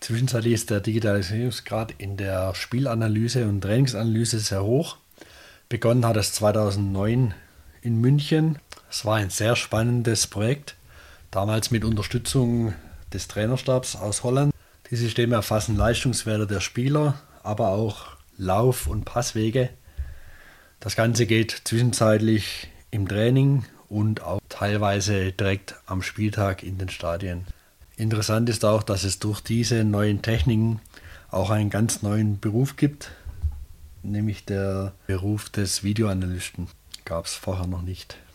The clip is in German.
Zwischenzeitlich ist der Digitalisierungsgrad in der Spielanalyse und Trainingsanalyse sehr hoch. Begonnen hat es 2009 in München. Es war ein sehr spannendes Projekt, damals mit Unterstützung des Trainerstabs aus Holland. Die Systeme erfassen Leistungswerte der Spieler, aber auch Lauf- und Passwege. Das Ganze geht zwischenzeitlich im Training und auch teilweise direkt am Spieltag in den Stadien. Interessant ist auch, dass es durch diese neuen Techniken auch einen ganz neuen Beruf gibt, nämlich der Beruf des Videoanalysten. Gab es vorher noch nicht.